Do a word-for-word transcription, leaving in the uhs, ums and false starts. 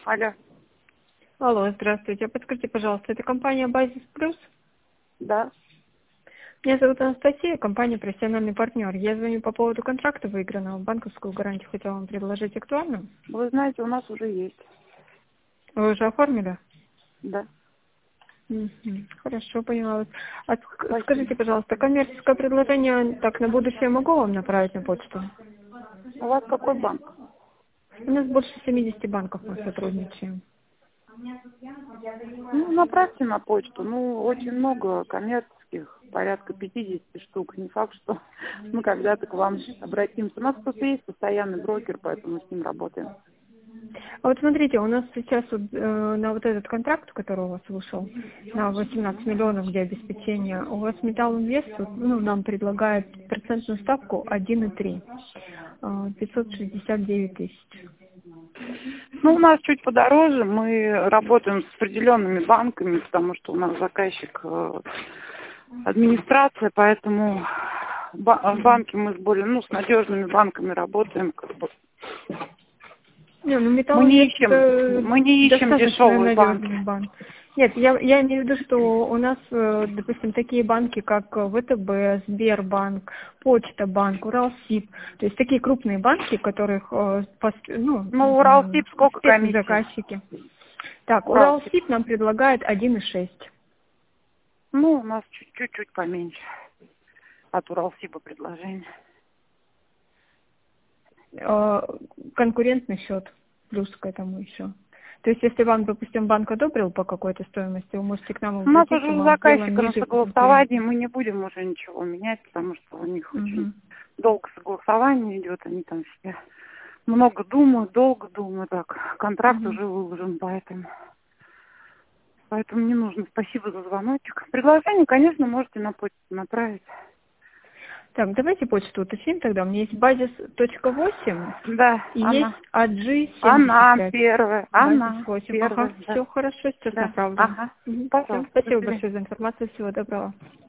Алло. Алло, здравствуйте. Подскажите, пожалуйста, это компания Базис Плюс? Да. Меня зовут Анастасия, компания «Профессиональный партнер». Я звоню по поводу контракта выигранного. Банковскую гарантию хотела вам предложить актуально. Вы знаете, у нас уже есть. Вы уже оформили? Да. Мгм. Хорошо, поняла вас. А ск- Спасибо. скажите, пожалуйста, коммерческое предложение так на будущее могу вам направить на почту? У вас какой банк? У нас больше семидесяти банков мы сотрудничаем. Ну, направьте на почту. Ну, очень много коммерческих, порядка пятидесяти штук. Не факт, что мы когда-то к вам обратимся. У нас просто есть постоянный брокер, поэтому с ним работаем. А вот смотрите, у нас сейчас вот, э, на вот этот контракт, который у вас вышел, на восемнадцать миллионов, где обеспечение, у вас Металл Инвест, вот, ну, нам предлагает процентную ставку один и три, э, пятьсот шестьдесят девять тысяч. Ну, у нас чуть подороже. Мы работаем с определенными банками, потому что у нас заказчик э, администрация, поэтому ба- в банке мы с более, ну, с надежными банками работаем, как бы. Не, ну Мы Металл не Инвест ищем, это мы не ищем достаточно дешевые банки. надежный банк. Нет, я, я имею в виду, что у нас, э, допустим, такие банки, как ВТБ, Сбербанк, Почта банк, Уралсиб, то есть такие крупные банки, которых, э, пос- ну, Ну, м, Уралсиб сколько комиссия? спецзаказчики. Так, Уралсиб. Уралсиб нам предлагает один и шесть. Ну, у нас чуть- чуть-чуть поменьше от Уралсиба предложение. Э, конкурентный счет плюс к этому еще. То есть, если вам, допустим, банк одобрил по какой-то стоимости, вы можете к нам У нас обратиться, уже с мы вам сделаем заказчиком ниже согласование, конкурентов. мы не будем уже ничего менять, потому что у них очень Мгм. долго согласование идет, они там все много думают, долго думают, так, контракт Мгм. уже выложен, поэтому, поэтому не нужно. Спасибо за звоночек. Предложение, конечно, можете на почту направить. Так, давайте почту уточним тогда. У меня есть базис точка восемь Да, и есть она. а джи семьдесят Она пять. первая, Базис она восемь. Ага, первая, да. все хорошо, сейчас Да, направлю. ага. Все, Пожалуйста, до спасибо свидания. большое за информацию. Всего доброго.